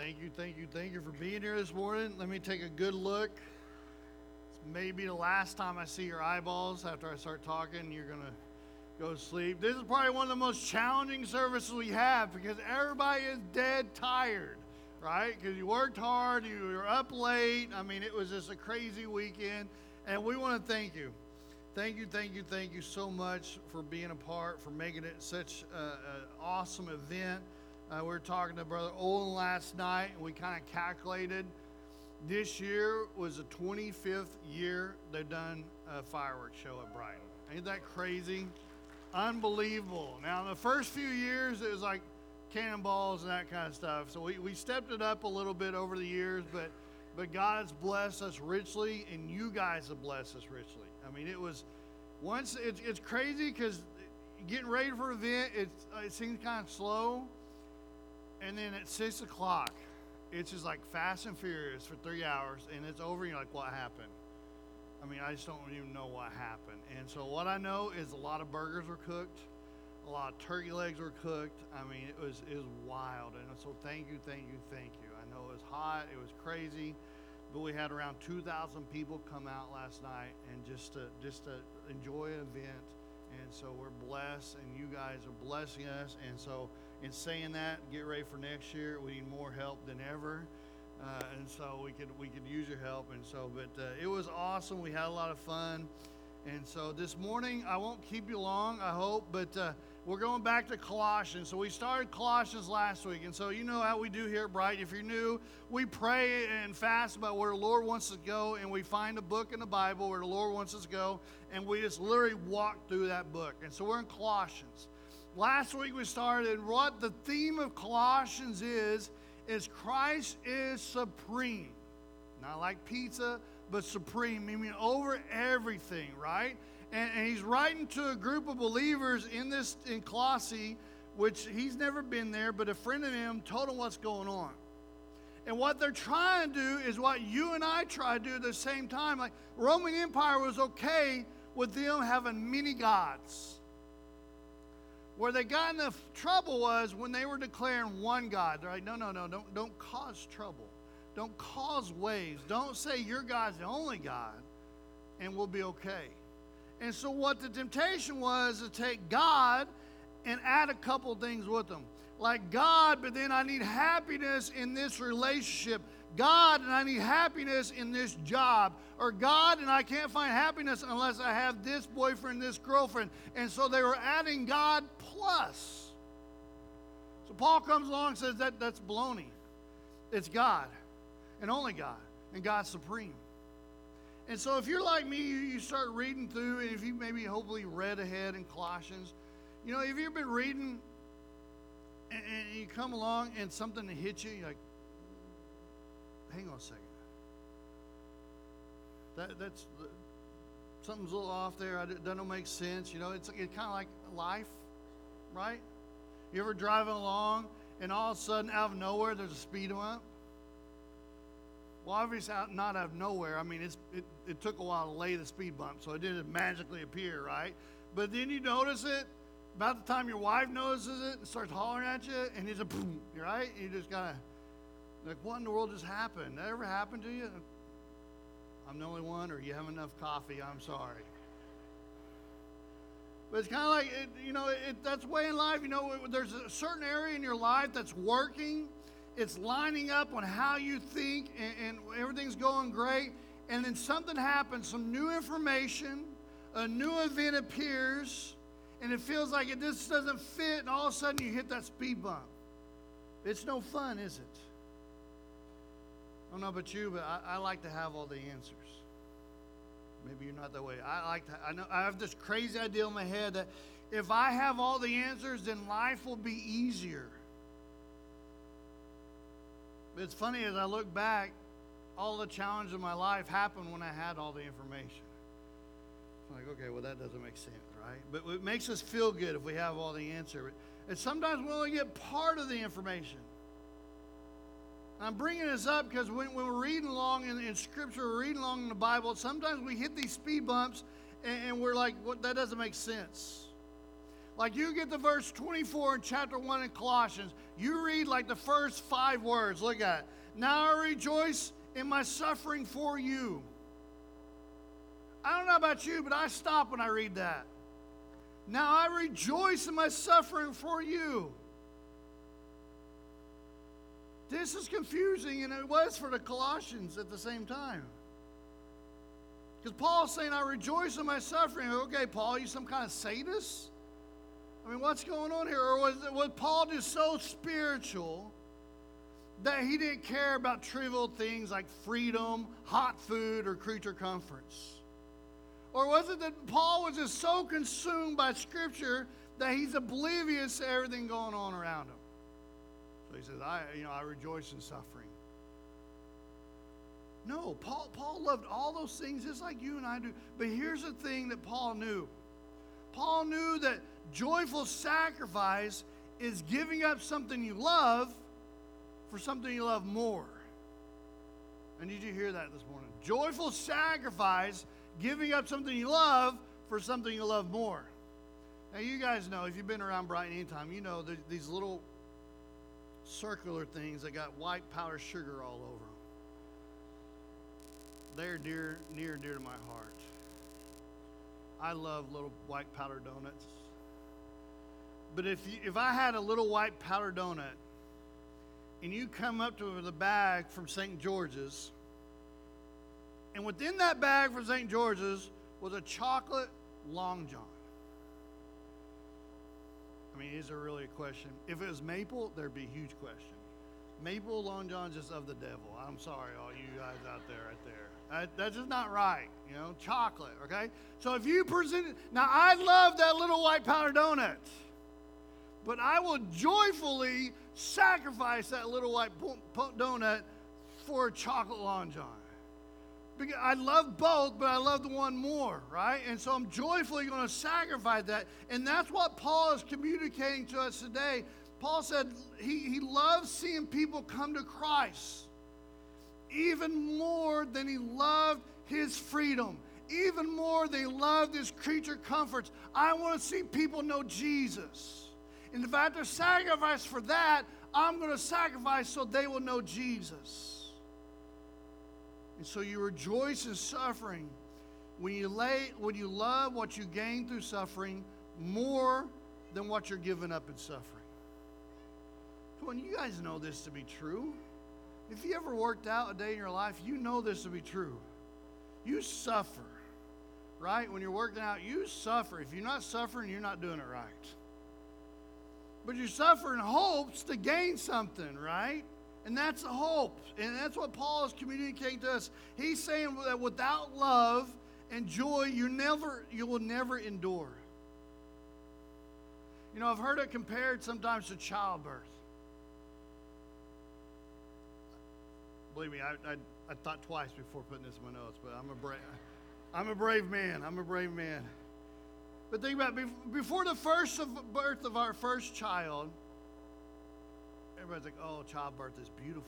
Thank you for being here this morning. Let me take a good look. It's maybe the last time I see your eyeballs. After I start talking, you're going to go to sleep. This is probably one of the most challenging services we have because everybody is dead tired, right? Because you worked hard, you were up late. I mean, it was just a crazy weekend, and we want to thank you. Thank you so much for being a part, for making it such an awesome event. We were talking to Brother Olin last night, and we kind of calculated this year was the 25th year they've done a fireworks show at Brighton. Ain't that crazy? Unbelievable. Now, in the first few years, it was like cannonballs and that kind of stuff. So we stepped it up a little bit over the years, but God has blessed us richly, and you guys have blessed us richly. I mean, it's crazy because getting ready for an event, it seems kind of slow. And then at 6 o'clock, it's just like fast and furious for 3 hours, and it's over, and you're like, what happened? I mean, I just don't even know what happened. And so what I know is a lot of burgers were cooked, a lot of turkey legs were cooked. I mean, it was wild. And so thank you. I know it was hot, it was crazy, but we had around 2,000 people come out last night and just to enjoy an event. And so we're blessed, and you guys are blessing us. And so in saying that, get ready for next year. We need more help than ever, and so we could use your help. And so, but it was awesome. We had a lot of fun. And so this morning, I won't keep you long, I hope, but we're going back to Colossians. So we started Colossians last week, and so you know how we do here at Bright. If you're new, we pray and fast about where the Lord wants us to go, and we find a book in the Bible where the Lord wants us to go, and we just literally walk through that book. And so we're in Colossians. Last week we started, and what the theme of Colossians is Christ is supreme. Not like pizza, but supreme, meaning over everything, right? And he's writing to a group of believers in Colossae, which he's never been there, but a friend of him told him what's going on. And what they're trying to do is what you and I try to do at the same time. Like, Roman Empire was okay with them having many gods. Where they got into trouble was when they were declaring one God. They're like, no, don't cause trouble. Don't cause waves. Don't say your God's the only God, and we'll be okay. And so what the temptation was to take God and add a couple things with them. Like God, but then I need happiness in this relationship. God, and I need happiness in this job. Or God, and I can't find happiness unless I have this boyfriend, this girlfriend. And so they were adding God plus. So Paul comes along and says that's baloney. It's God, and only God, and God's supreme. And so if you're like me, you start reading through, and if you maybe hopefully read ahead in Colossians, you know, if you've been reading and you come along and something hits you, you're like, hang on a second. That's something's a little off there. That don't make sense. You know, it's kind of like life, right? You ever driving along and all of a sudden out of nowhere there's a speed bump? Well, obviously not out of nowhere. I mean, it took a while to lay the speed bump, so it didn't magically appear, right? But then you notice it. About the time your wife notices it and starts hollering at you, and it's a boom, right? You just kind of like, what in the world just happened? That ever happened to you? I'm the only one, or you have enough coffee? I'm sorry. But it's kind of like, that's the way in life. You know, there's a certain area in your life that's working. It's lining up on how you think, and everything's going great. And then something happens, some new information, a new event appears, and it feels like it just doesn't fit, and all of a sudden you hit that speed bump. It's no fun, is it? I don't know about you, but I like to have all the answers. Maybe you're not that way. I have this crazy idea in my head that if I have all the answers, then life will be easier. But it's funny, as I look back, all the challenges of my life happened when I had all the information. It's like, okay, well, that doesn't make sense, right? But it makes us feel good if we have all the answer. And sometimes we only get part of the information. I'm bringing this up because when we're reading along in Scripture, we're reading along in the Bible, sometimes we hit these speed bumps and we're like, that doesn't make sense. Like you get to verse 24 in chapter 1 in Colossians, you read like the first 5 words. Look at it. Now I rejoice in my suffering for you. I don't know about you, but I stop when I read that. Now I rejoice in my suffering for you. This is confusing, and it was for the Colossians at the same time. Because Paul's saying, I rejoice in my suffering. Okay, Paul, you some kind of sadist? I mean, what's going on here? Or was Paul just so spiritual that he didn't care about trivial things like freedom, hot food, or creature comforts? Or was it that Paul was just so consumed by Scripture that he's oblivious to everything going on around him? So he says, I rejoice in suffering. No, Paul loved all those things just like you and I do. But here's the thing that Paul knew. Paul knew that joyful sacrifice is giving up something you love for something you love more. And did you hear that this morning? Joyful sacrifice, giving up something you love for something you love more. Now you guys know, if you've been around Brighton any time, you know these little circular things that got white powdered sugar all over them. They're near and dear to my heart. I love little white powdered donuts. But if I had a little white powdered donut and you come up to the bag from St. George's, and within that bag from St. George's was a chocolate Long John. I mean, is there really a question? If it was maple, there'd be a huge question. Maple Long John's just of the devil. I'm sorry, all you guys out there, right there. That's just not right, chocolate, okay? So if you present it, now I love that little white powdered donut, but I will joyfully sacrifice that little white donut for a chocolate Long John. Because I love both, but I love the one more, right? And so I'm joyfully going to sacrifice that. And that's what Paul is communicating to us today. Paul said he loves seeing people come to Christ even more than he loved his freedom, even more than he loved his creature comforts. I want to see people know Jesus. And if I have to sacrifice for that, I'm going to sacrifice so they will know Jesus. And so you rejoice in suffering when you love what you gain through suffering more than what you're giving up in suffering. Come on, you guys know this to be true. If you ever worked out a day in your life, you know this to be true. You suffer, right? When you're working out, you suffer. If you're not suffering, you're not doing it right. But you suffer in hopes to gain something, right? And that's the hope. And that's what Paul is communicating to us. He's saying that without love and joy, you will never endure. I've heard it compared sometimes to childbirth. Believe me, I thought twice before putting this in my notes, but I'm a brave man. I'm a brave man. But think about it, before the birth of our first child, everybody's like, oh, childbirth is beautiful.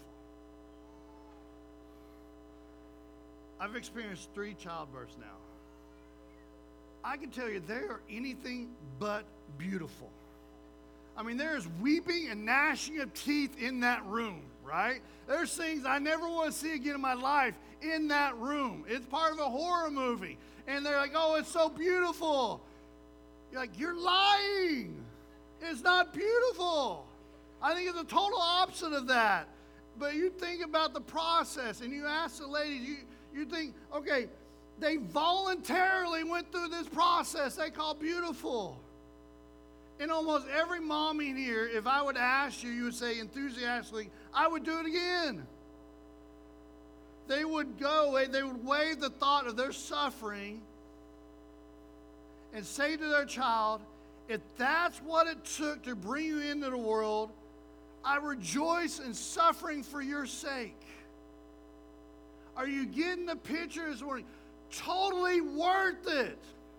I've experienced 3 childbirths now. I can tell you they are anything but beautiful. I mean, there is weeping and gnashing of teeth in that room, right? There's things I never want to see again in my life in that room. It's part of a horror movie. And they're like, oh, it's so beautiful. You're like, you're lying. It's not beautiful. I think it's the total opposite of that. But you think about the process and you ask the ladies, you think, okay, they voluntarily went through this process they call beautiful. And almost every mom in here, if I would ask you, you would say enthusiastically, I would do it again. They would waive the thought of their suffering and say to their child, if that's what it took to bring you into the world, I rejoice in suffering for your sake. Are you getting the picture this morning? Totally worth it.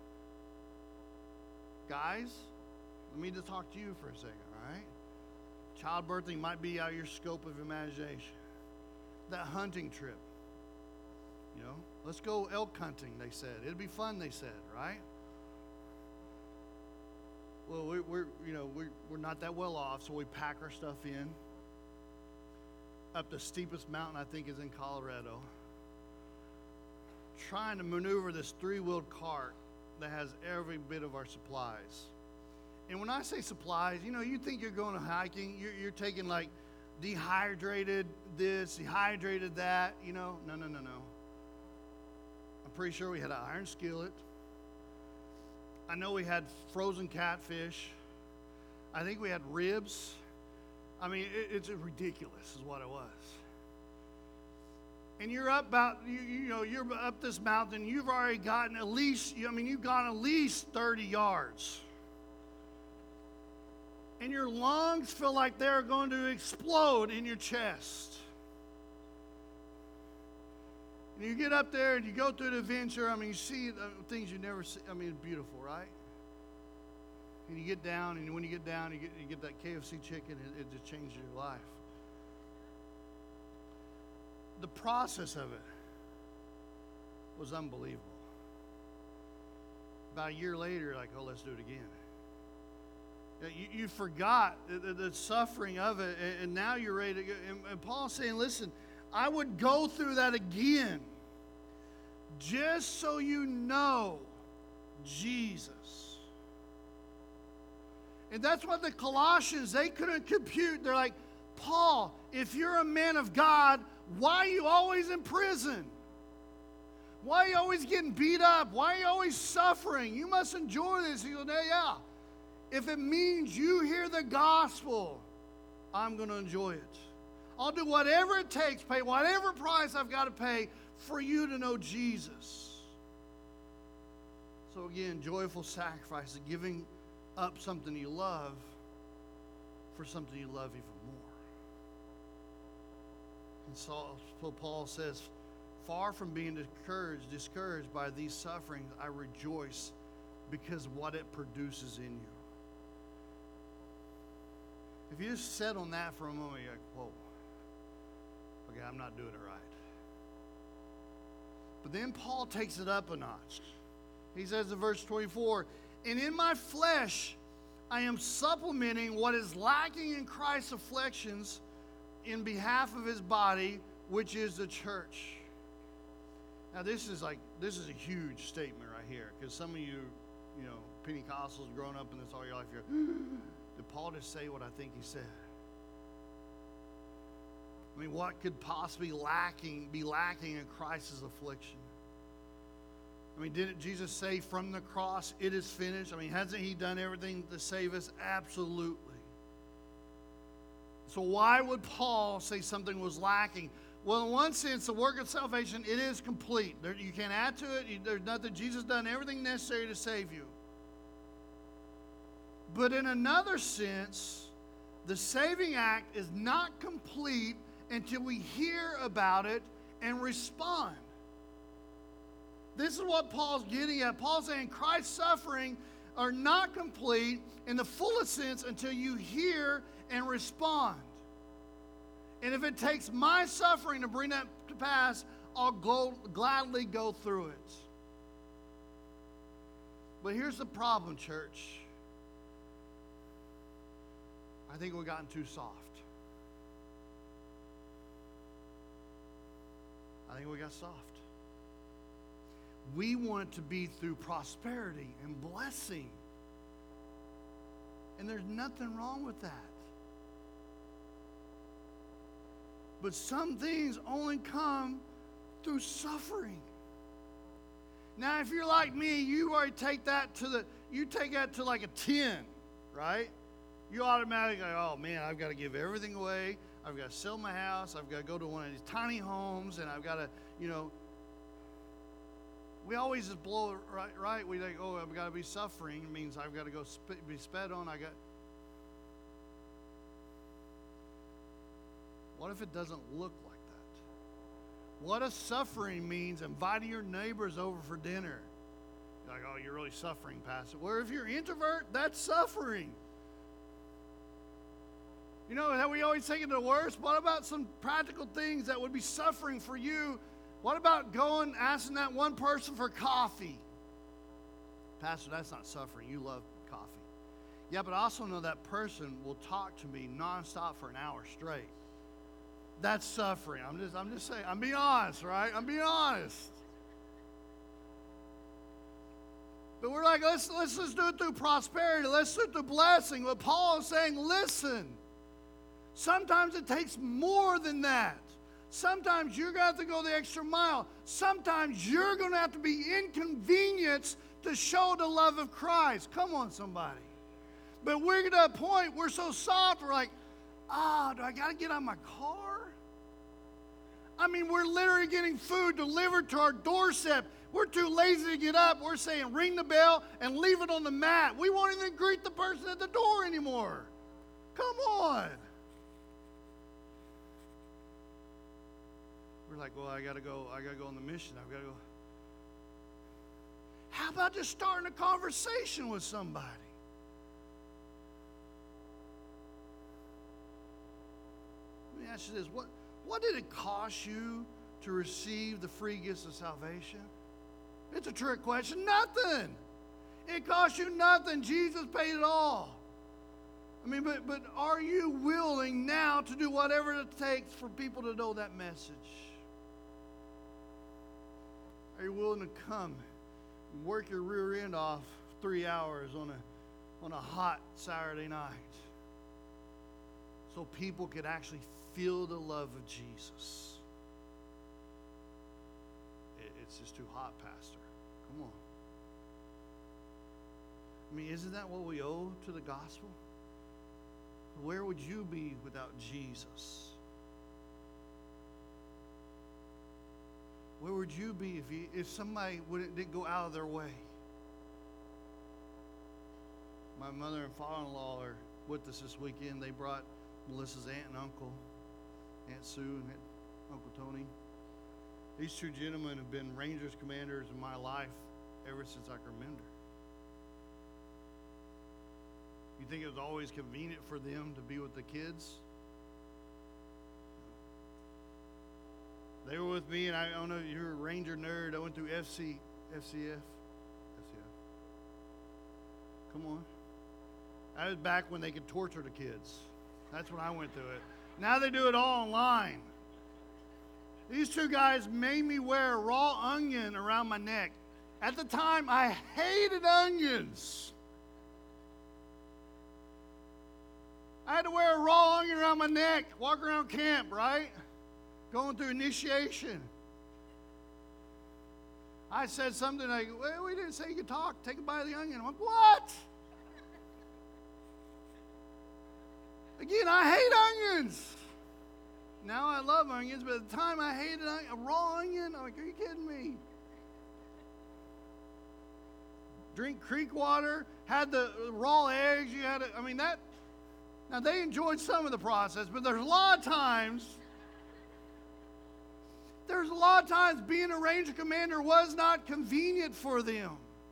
Guys, let me just talk to you for a second, all right? Childbirthing might be out of your scope of imagination. That hunting trip, let's go elk hunting, they said. It'd be fun, they said, right? Well, we're not that well off, so we pack our stuff in. Up the steepest mountain, I think, is in Colorado. Trying to maneuver this 3-wheeled cart that has every bit of our supplies. And when I say supplies, you think you're going hiking, you're taking like dehydrated this, dehydrated that, No. I'm pretty sure we had an iron skillet. I know we had frozen catfish. I think we had ribs. I mean, it's ridiculous is what it was. And you're up you're up this mountain. You've already gotten you've gone at least 30 yards. And your lungs feel like they're going to explode in your chest. And you get up there and you go through the adventure. You see things you never see. It's beautiful, right? And you get down, and when you get down, you get that KFC chicken. It just changes your life. The process of it was unbelievable. About a year later, like, let's do it again. You forgot the suffering of it, and now you're ready to go. And Paul's saying, listen, I would go through that again just so you know Jesus. And that's what the Colossians, they couldn't compute. They're like, Paul, if you're a man of God, why are you always in prison? Why are you always getting beat up? Why are you always suffering? You must enjoy this. He goes, yeah. If it means you hear the gospel, I'm going to enjoy it. I'll do whatever it takes, pay whatever price I've got to pay for you to know Jesus. So again, joyful sacrifice, giving up something you love for something you love even more. And so Paul says, far from being discouraged by these sufferings, I rejoice because what it produces in you. If you just sit on that for a moment, you're like, whoa, okay, I'm not doing it right. But then Paul takes it up a notch. He says in verse 24, and in my flesh I am supplementing what is lacking in Christ's afflictions in behalf of his body, which is the church. Now this is a huge statement right here, because some of you, Pentecostals growing up in this all your life, did Paul just say what I think he said? What could possibly be lacking in Christ's affliction? Didn't Jesus say from the cross, it is finished? Hasn't he done everything to save us? Absolutely. So why would Paul say something was lacking? Well, in one sense, the work of salvation, it is complete. You can't add to it. There's nothing. Jesus done everything necessary to save you. But in another sense, the saving act is not complete until we hear about it and respond. This is what Paul's getting at. Paul's saying Christ's suffering are not complete in the fullest sense until you hear and respond. And if it takes my suffering to bring that to pass, I'll gladly go through it. But here's the problem, church. I think we've gotten too soft. I think we got soft. We want it to be through prosperity and blessing. And there's nothing wrong with that. But some things only come through suffering. Now, if you're like me, you already take that to like a 10, right? You automatically go, oh man, I've got to give everything away. I've got to sell my house. I've got to go to one of these tiny homes, and I've got to, we always just blow it right. We think, oh, I've got to be suffering. It means I've got to go be sped on. What if it doesn't look like that? What if suffering means inviting your neighbors over for dinner? You're like, oh, you're really suffering, Pastor. Well, if you're an introvert, that's suffering. That we always take it to the worst. What about some practical things that would be suffering for you? What about asking that one person for coffee? Pastor, that's not suffering. You love coffee. Yeah, but I also know that person will talk to me nonstop for an hour straight. That's suffering. I'm just saying. I'm being honest, right? I'm being honest. But we're like, let's just do it through prosperity. Let's do it through blessing. But Paul is saying, listen, sometimes it takes more than that. Sometimes you're going to have to go the extra mile. Sometimes you're going to have to be inconvenienced to show the love of Christ. Come on, somebody. But we're to a point, we're so soft, we're like, do I got to get out of my car? I mean, we're literally getting food delivered to our doorstep. We're too lazy to get up. We're saying, ring the bell and leave it on the mat. We won't even greet the person at the door anymore. Come on. We're like, well, I gotta go on the mission. I've got to go. How about just starting a conversation with somebody? Let me ask you this. What did it cost you to receive the free gifts of salvation? It's a trick question. Nothing. It cost you nothing. Jesus paid it all. I mean, but are you willing now to do whatever it takes for people to know that message? Are you willing to come and work your rear end off 3 hours on a hot Saturday night so people could actually feel the love of Jesus? It's just too hot, Pastor. Come on. I mean, isn't that what we owe to the gospel? Where would you be without Jesus? Where would you be if somebody didn't go out of their way? My mother and father-in-law are with us this weekend. They brought Melissa's aunt and uncle, Aunt Sue and Uncle Tony. These two gentlemen have been Rangers commanders in my life ever since I can remember. You think it was always convenient for them to be with the kids? They were with me, and I don't know if you're a Ranger nerd. I went through FCF. Come on. That was back when they could torture the kids. That's when I went through it. Now they do it all online. These two guys made me wear a raw onion around my neck. At the time, I hated onions. I had to wear a raw onion around my neck, walk around camp, right? Going through initiation. I said something like, well, we didn't say you could talk. Take a bite of the onion. I'm like, what? Again, I hate onions. Now I love onions, but at the time I hated a raw onion. I'm like, are you kidding me? Drink creek water, had the raw eggs. You had I mean, that. Now they enjoyed some of the process, but there's a lot of times being a Ranger commander was not convenient for them.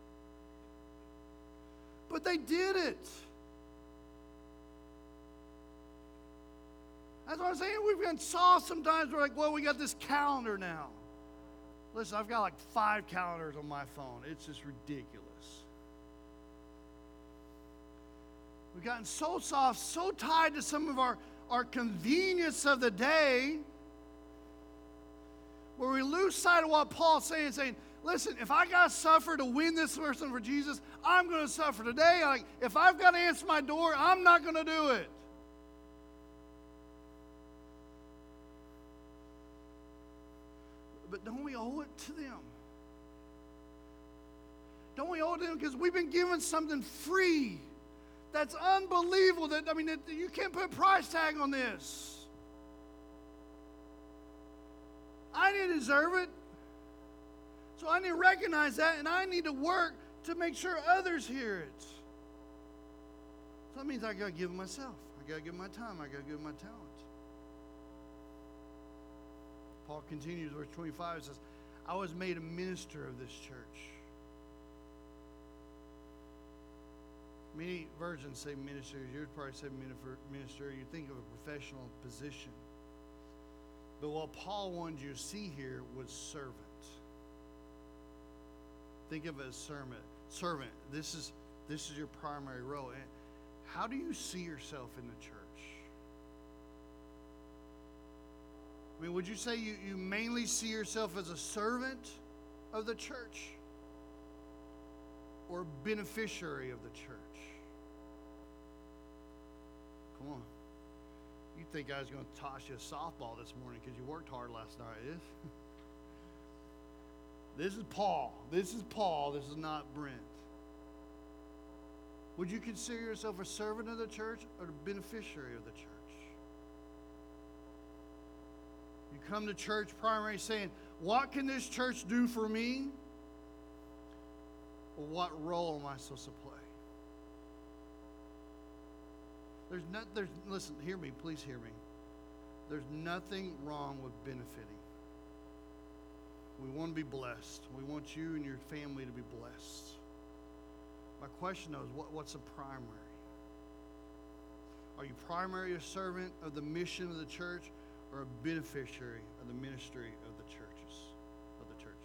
But they did it. That's what I'm saying. We've been soft sometimes. We're like, well, we got this calendar now. Listen, I've got like 5 calendars on my phone. It's just ridiculous. We've gotten so soft, so tied to some of our convenience of the day, where we lose sight of what Paul's saying, listen, if I got to suffer to win this person for Jesus, I'm going to suffer today. Like, if I've got to answer my door, I'm not going to do it. But don't we owe it to them? Don't we owe it to them? Because we've been given something free that's unbelievable. That you can't put a price tag on this. I didn't deserve it. So I need to recognize that, and I need to work to make sure others hear it. So that means I got to give myself. I got to give my time. I got to give my talent. Paul continues, verse 25, it says, I was made a minister of this church. Many versions say minister. Yours probably say minister. You think of a professional position. But what Paul wanted you to see here was servant. Think of it as servant. This is your primary role. How do you see yourself in the church? I mean, would you say you mainly see yourself as a servant of the church or beneficiary of the church? Come on. You think I was going to toss you a softball this morning because you worked hard last night. This is Paul. This is Paul. This is not Brent. Would you consider yourself a servant of the church or a beneficiary of the church? You come to church primarily saying, what can this church do for me? Or what role am I supposed to play? Listen, hear me, please hear me. There's nothing wrong with benefiting. We want to be blessed. We want you and your family to be blessed. My question, though, is what's the primary? Are you primarily a servant of the mission of the church or a beneficiary of the ministry of the churches, of the church?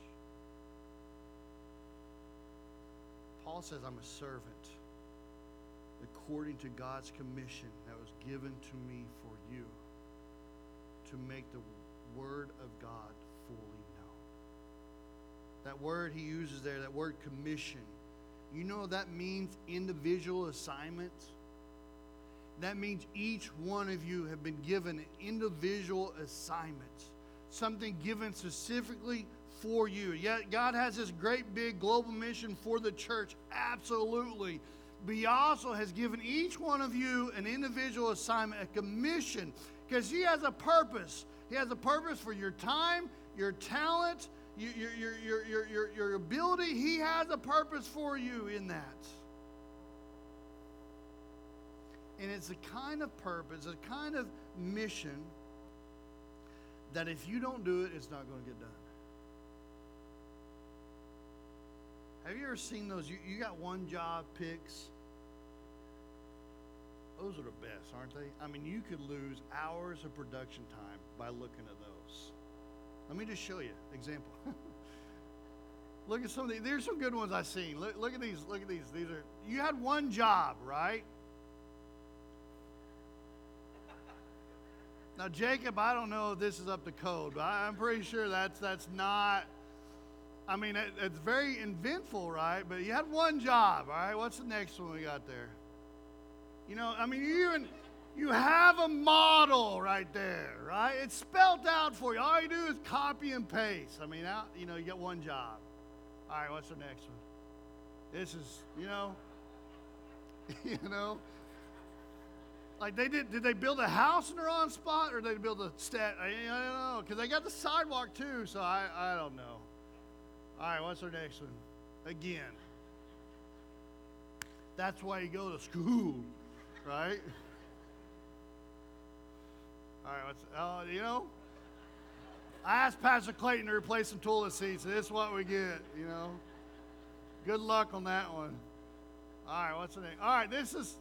Paul says, I'm a servant according to God's commission that was given to me for you to make the word of God fully known. That word he uses there, that word commission, you know that means individual assignment. That means each one of you have been given an individual assignment, something given specifically for you. Yet God has this great big global mission for the church, absolutely. But he also has given each one of you an individual assignment, a commission, because he has a purpose. He has a purpose for your time, your talent, your ability. He has a purpose for you in that. And it's a kind of purpose, a kind of mission that if you don't do it, it's not going to get done. Have you ever seen those? You got one job pics. Those are the best, aren't they? I mean, you could lose hours of production time by looking at those. Let me just show you an example. Look at some of these. There's some good ones I've seen. Look at these. Look at these. These are, you had one job, right? Now, Jacob, I don't know if this is up to code, but I'm pretty sure that's not. I mean, it's very eventful, right? But you had one job, all right? What's the next one we got there? You know, I mean, you have a model right there, right? It's spelled out for you. All you do is copy and paste. I mean, you get one job. All right, what's the next one? This is, like did they build a house in the wrong spot or did they build a I don't know, because they got the sidewalk too, so I don't know. All right, what's our next one? Again. That's why you go to school, right? All right, I asked Pastor Clayton to replace some toilet seats, and this is what we get, Good luck on that one. All right, what's the next? All right, this is,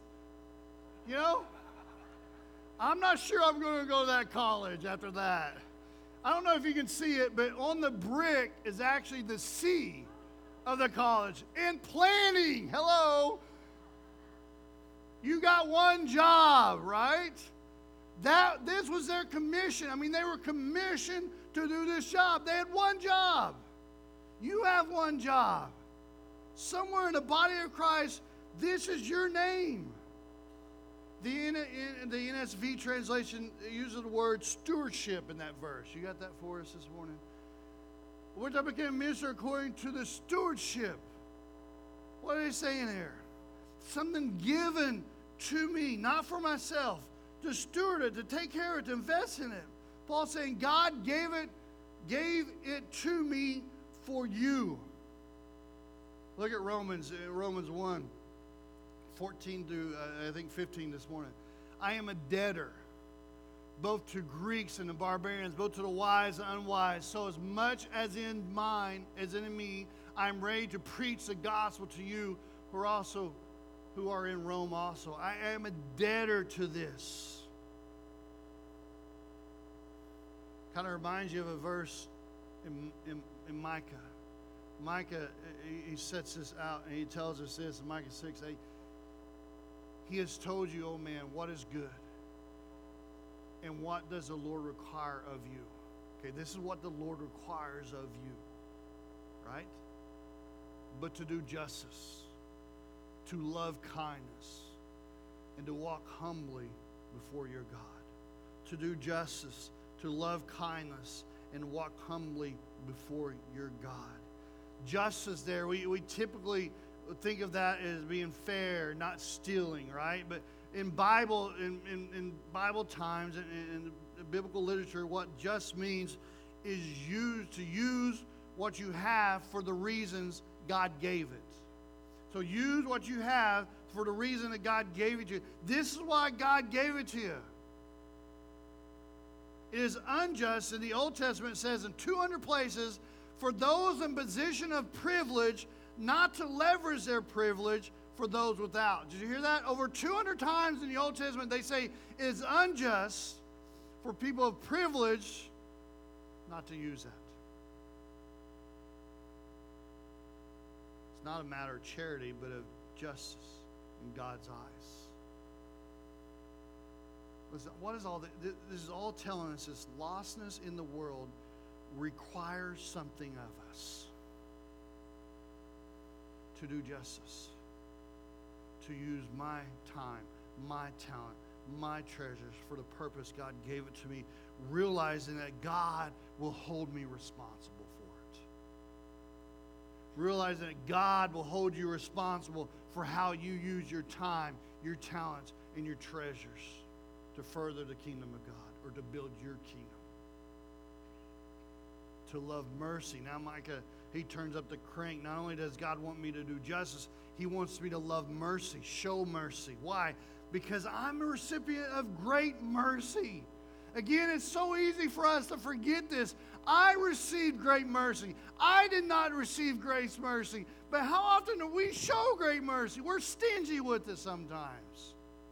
I'm not sure I'm going to go to that college after that. I don't know if you can see it, but on the brick is actually the C of the college. In planning, hello. You got one job, right? This was their commission. I mean, they were commissioned to do this job. They had one job. You have one job. Somewhere in the body of Christ, this is your name. The NSV translation uses the word stewardship in that verse. You got that for us this morning? Which I became a minister according to the stewardship. What are they saying here? Something given to me, not for myself, to steward it, to take care of it, to invest in it. Paul's saying God gave it to me for you. Look at Romans 1. 14 to, I think, 15 this morning. I am a debtor, both to Greeks and the barbarians, both to the wise and unwise. So as much as in me, I am ready to preach the gospel to you who are in Rome also. I am a debtor to this. Kind of reminds you of a verse in Micah. Micah, he sets this out and he tells us this in Micah 6:8. He has told you, oh man, what is good and what does the Lord require of you. Okay, this is what the Lord requires of you, right? But to do justice, to love kindness, and to walk humbly before your God. To do justice, to love kindness, and walk humbly before your God. Justice there, we typically think of that as being fair, not stealing, right? But in Bible times, in biblical literature, what just means is to use what you have for the reasons God gave it. So use what you have for the reason that God gave it to you. This is why God gave it to you. It is unjust, in the Old Testament it says in 200 places, for those in position of privilege not to leverage their privilege for those without. Did you hear that? Over 200 times in the Old Testament they say it is unjust for people of privilege not to use that. It's not a matter of charity, but of justice in God's eyes. Listen, what is all this? This is all telling us this lostness in the world requires something of us. To do justice. To use my time, my talent, my treasures for the purpose God gave it to me, realizing that God will hold me responsible for it. Realizing that God will hold you responsible for how you use your time, your talents, and your treasures to further the kingdom of God or to build your kingdom. To love mercy. Now Micah, he turns up the crank. Not only does God want me to do justice, he wants me to love mercy, show mercy. Why? Because I'm a recipient of great mercy. Again, it's so easy for us to forget this. I received great mercy. I did not receive grace mercy. But how often do we show great mercy? We're stingy with it sometimes.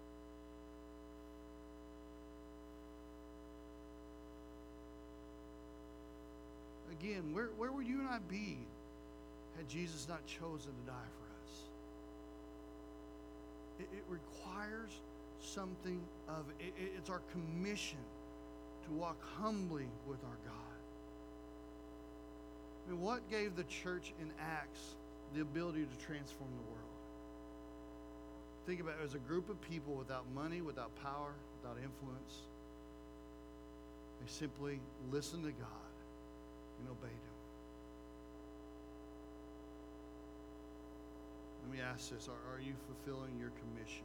Again, where would you and I be had Jesus not chosen to die for us? It requires something of it. It's our commission to walk humbly with our God. I mean, what gave the church in Acts the ability to transform the world? Think about it. It was a group of people without money, without power, without influence. They simply listened to God and obeyed him. Let me ask this. Are you fulfilling your commission?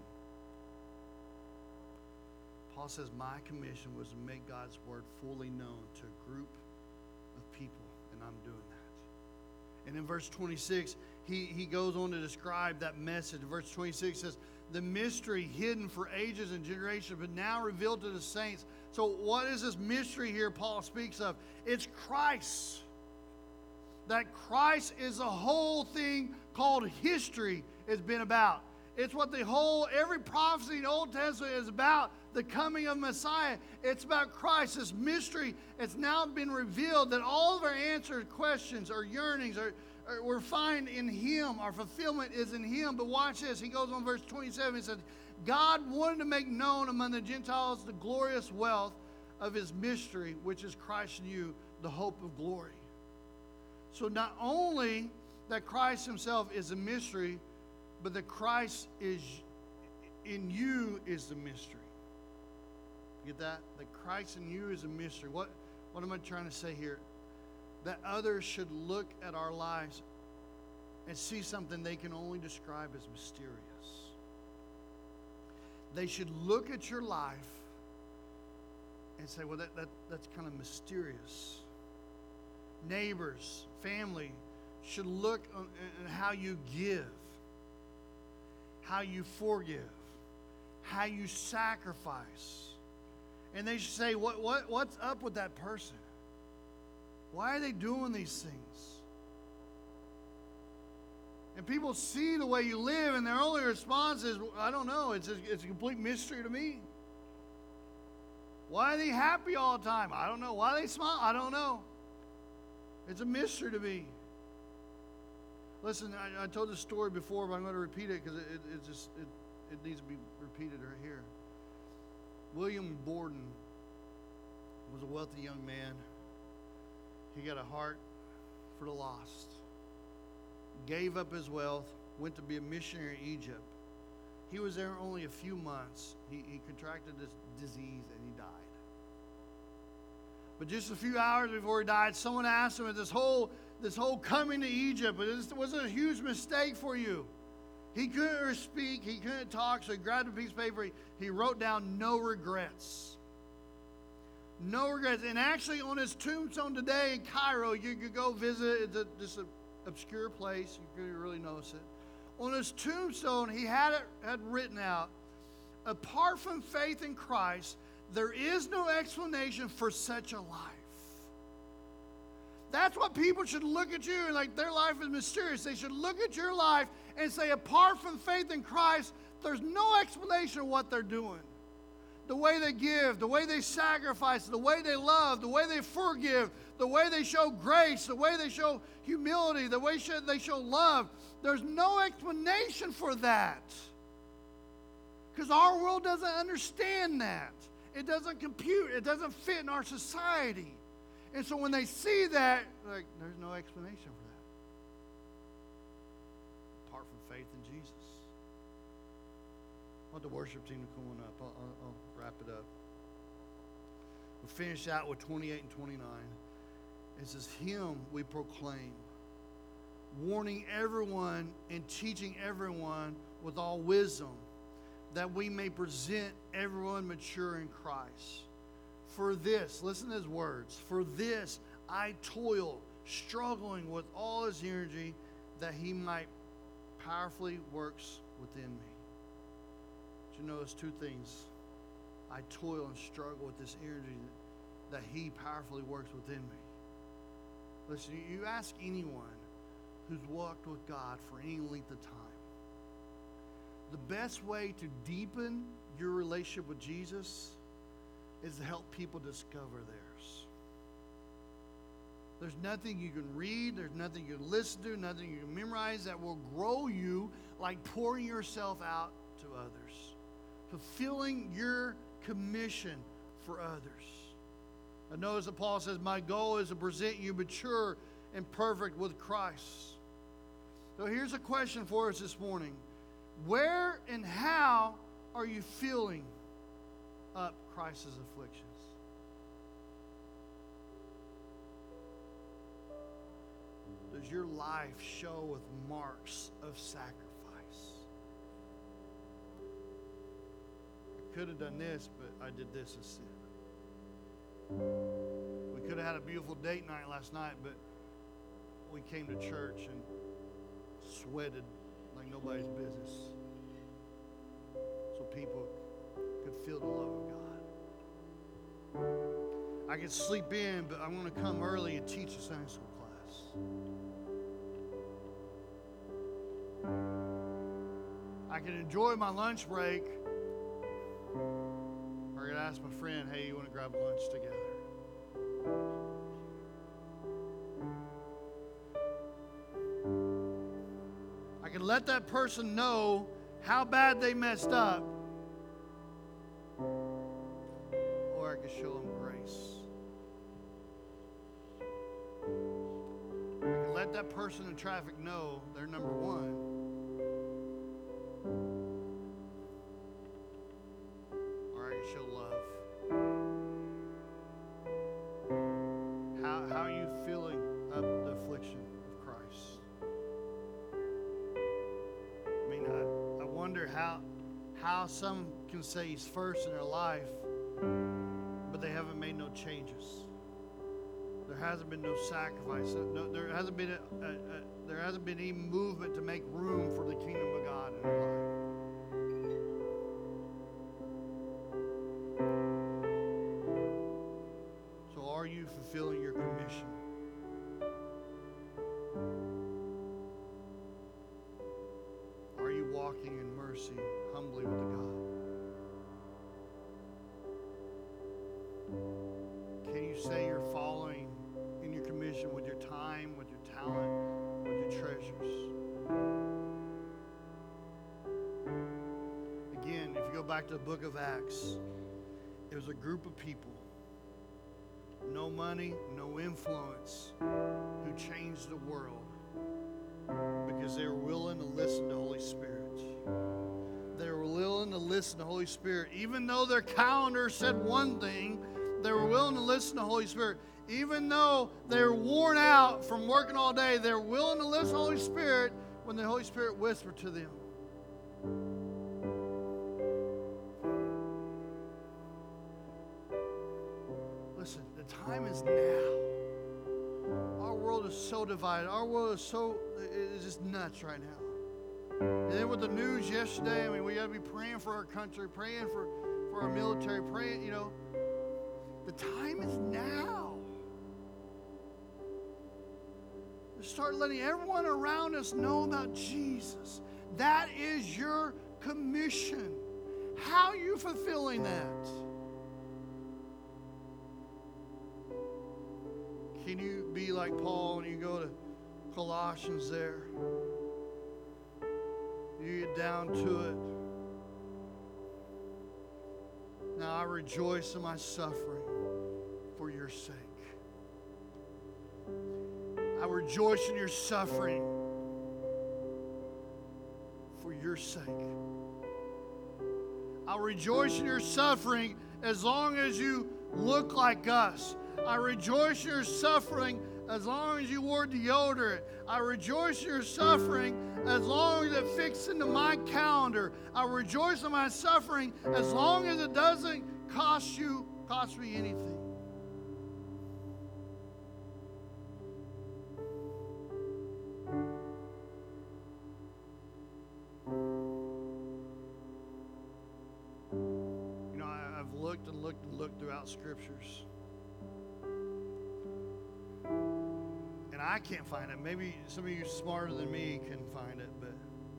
Paul says, my commission was to make God's word fully known to a group of people, and I'm doing that. And in verse 26, he goes on to describe that message. Verse 26 says, the mystery hidden for ages and generations, but now revealed to the saints. So what is this mystery here Paul speaks of? It's Christ. That Christ is the whole thing called history has been about. It's what every prophecy in the Old Testament is about, the coming of Messiah. It's about Christ, this mystery. It's now been revealed that all of our answered questions or yearnings we're find in him. Our fulfillment is in him. But watch this. He goes on verse 27. He says, God wanted to make known among the Gentiles the glorious wealth of his mystery, which is Christ in you, the hope of glory. So not only that Christ himself is a mystery, but that Christ is in you is the mystery. Get that? That Christ in you is a mystery. What am I trying to say here? That others should look at our lives and see something they can only describe as mysterious. They should look at your life and say, well, that's kind of mysterious. Neighbors, family should look at how you give, how you forgive, how you sacrifice. And they should say, what's up with that person? Why are they doing these things? And people see the way you live, and their only response is, I don't know, it's a complete mystery to me. Why are they happy all the time? I don't know. Why they smile? I don't know. It's a mystery to me. Listen, I told this story before, but I'm going to repeat it because it needs to be repeated right here. William Borden was a wealthy young man. He got a heart for the lost. Gave up his wealth, went to be a missionary in Egypt. He was there only a few months. He contracted this disease and he died. But just a few hours before he died, someone asked him, this whole coming to Egypt, was it a huge mistake for you? He couldn't speak, he couldn't talk, so he grabbed a piece of paper, he wrote down no regrets. No regrets. And actually on his tombstone today in Cairo, you could go visit. It's just an obscure place. You couldn't really notice it. On his tombstone, he had written out, apart from faith in Christ, there is no explanation for such a life. That's what people should look at you and like their life is mysterious. They should look at your life and say, apart from faith in Christ, there's no explanation of what they're doing. The way they give, the way they sacrifice, the way they love, the way they forgive, the way they show grace, the way they show humility, the way they show love. There's no explanation for that. Because our world doesn't understand that. It doesn't compute. It doesn't fit in our society. And so when they see that, like, there's no explanation for that. Apart from faith in Jesus. I want the worship team to come on up. I'll wrap it up. We'll finish out with 28 and 29. It says, Him we proclaim, warning everyone and teaching everyone with all wisdom, that we may present everyone mature in Christ. For this, listen to his words, for this I toil, struggling with all his energy, that he might powerfully works within me. But you notice two things. I toil and struggle with this energy that he powerfully works within me. Listen, you ask anyone who's walked with God for any length of time, the best way to deepen your relationship with Jesus is to help people discover theirs. There's nothing you can read, there's nothing you can listen to, nothing you can memorize that will grow you like pouring yourself out to others, fulfilling your commission for others. I notice that Paul says, my goal is to present you mature and perfect with Christ. So here's a question for us this morning. Where and how are you filling up Christ's afflictions? Does your life show with marks of sacrifice? I could have done this, but I did this instead. We could have had a beautiful date night last night, but we came to church and sweated like nobody's business, so people could feel the love of God. I could sleep in, but I'm going to come early and teach a Sunday school class. I can enjoy my lunch break, or I could ask my friend, hey, you want to grab lunch together? I can let that person know how bad they messed up, or I can show them grace. I can let that person in traffic know they're number one, or I can show love. How are you filling up the affliction of Christ? I mean, I wonder how some can say he's first in their life, but they haven't made no changes. There hasn't been no sacrifice. There hasn't been any movement to make room for the kingdom of God in their life. So are you fulfilling your commission? Are you walking in mercy humbly with the God? Can you say you're following in your commission with your time, with your talent, with your treasures? back to the book of Acts. It was a group of people, no money, no influence, who changed the world because they were willing to listen to Holy Spirit. They were willing to listen to Holy Spirit. Even though their calendar said one thing, they were willing to listen to Holy Spirit. Even though they were worn out from working all day, they were willing to listen to Holy Spirit when the Holy Spirit whispered to them. Listen, the time is now. Our world is so divided. Our world is it's just nuts right now. And then with the news yesterday, I mean, we got to be praying for our country, praying for our military, praying, you know. The time is now. To start letting everyone around us know about Jesus. That is your commission. How are you fulfilling that? Can you be like Paul when you go to Colossians there? You get down to it. Now I rejoice in my suffering for your sake. I rejoice in your suffering for your sake. I rejoice in your suffering as long as you look like us. I rejoice in your suffering as long as you wore deodorant. I rejoice in your suffering as long as it fits into my calendar. I rejoice in my suffering as long as it doesn't cost me anything. You know, I've looked and looked and looked throughout scriptures. And I can't find it. Maybe some of you smarter than me can find it, but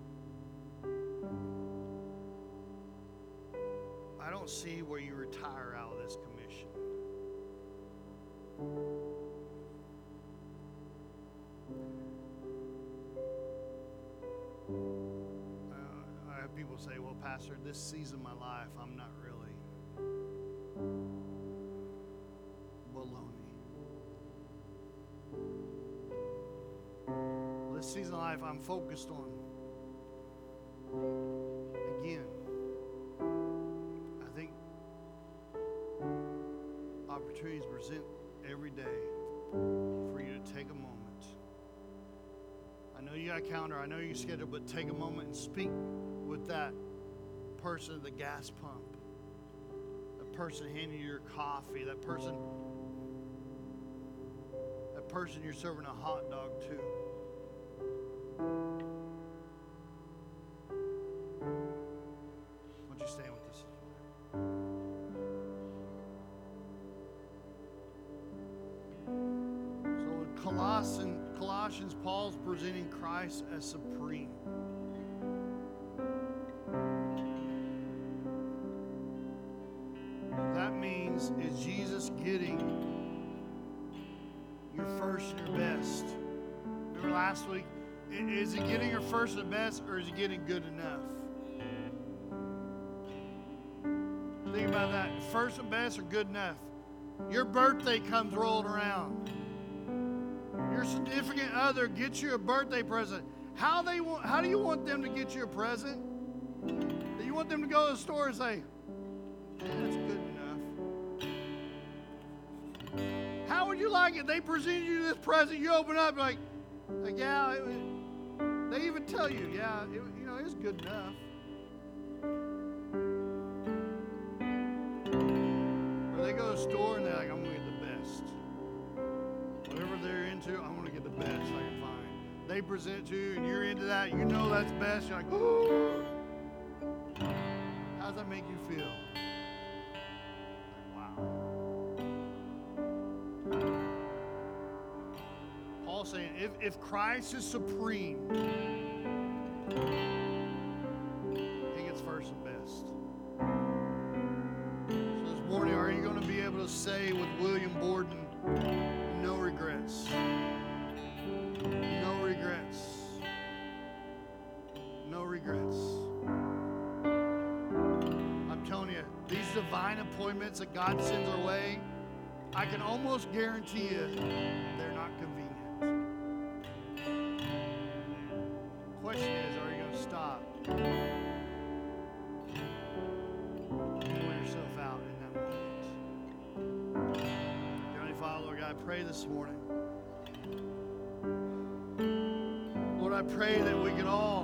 I don't see where you retire out of this commission. I have people say, well, Pastor, this season of my life, I'm not really. Baloney. This season of life, I'm focused on, again, I think opportunities present every day for you to take a moment. I know you got a calendar, I know you schedule, but take a moment and speak with that person at the gas pump, that person handing you your coffee, that person you're serving a hot dog to. Why don't you stand with us? So in Colossians, Paul's presenting Christ as supreme. That means, is Jesus getting your first and your best? Remember last week? Is he getting your first and best, or is he getting good enough? Think about that. First and best or good enough? Your birthday comes rolling around. Your significant other gets you a birthday present. How do you want them to get you a present? Do you want them to go to the store and say, that's good enough? How would you like it? They present you this present, you open up like yeah, they even tell you, yeah, it's good enough. Or they go to the store and they're like, I'm going to get the best. Whatever they're into, I'm going to get the best I can find. They present to you and you're into that, you know that's best. You're like, oh. How does that make you feel? Paul's saying, if Christ is supreme, he gets first and best. So this morning, are you going to be able to say with William Borden, no regrets? No regrets. No regrets. I've divine appointments that God sends our way, I can almost guarantee you they're not convenient. The question is, are you going to stop? Pull yourself out in that moment. Heavenly Father, Lord God, I pray this morning. Lord, I pray that we can all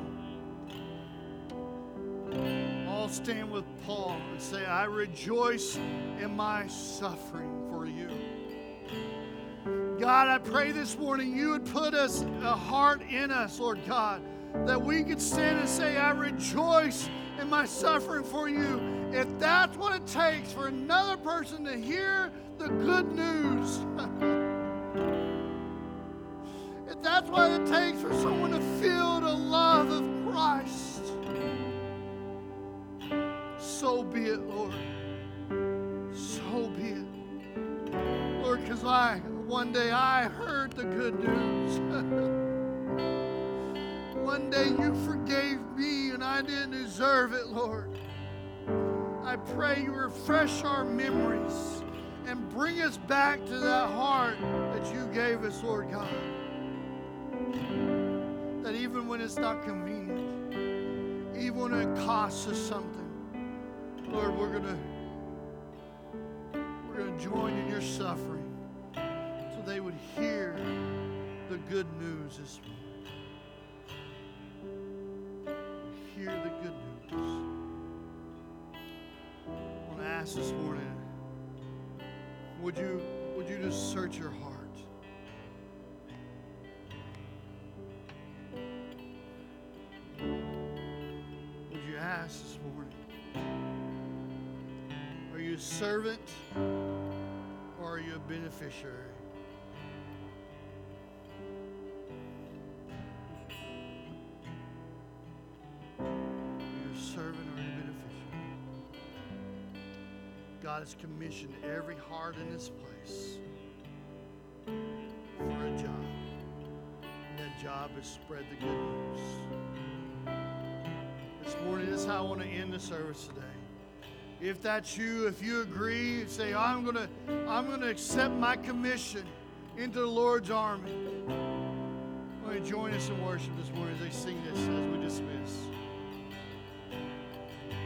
stand with Paul and say, I rejoice in my suffering for you. God, I pray this morning you would put us a heart in us, Lord God, that we could stand and say, I rejoice in my suffering for you. If that's what it takes for another person to hear the good news, if that's what it takes for someone to feel the love of Christ, so be it, Lord. So be it. Lord, because one day I heard the good news. One day you forgave me and I didn't deserve it, Lord. I pray you refresh our memories and bring us back to that heart that you gave us, Lord God. That even when it's not convenient, even when it costs us something, Lord, we're gonna join in your suffering so they would hear the good news this morning. Hear the good news. I want to ask this morning, would you just search your heart? Would you ask this morning? Are you a servant or are you a beneficiary? Are you a servant or are you a beneficiary? God has commissioned every heart in this place for a job. And that job is spread the good news. This morning, this is how I want to end the service today. If that's you, if you agree, say, I'm gonna accept my commission into the Lord's army. Why don't you join us in worship this morning as they sing this as we dismiss.